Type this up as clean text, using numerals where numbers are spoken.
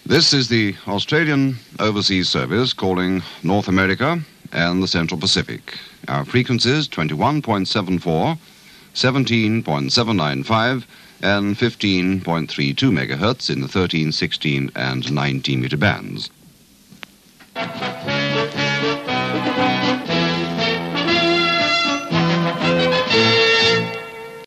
This is the Australian Overseas Service calling North America and the Central Pacific. Our frequencies 21.74, 17.795 and 15.32 megahertz in the 13, 16 and 19 meter bands.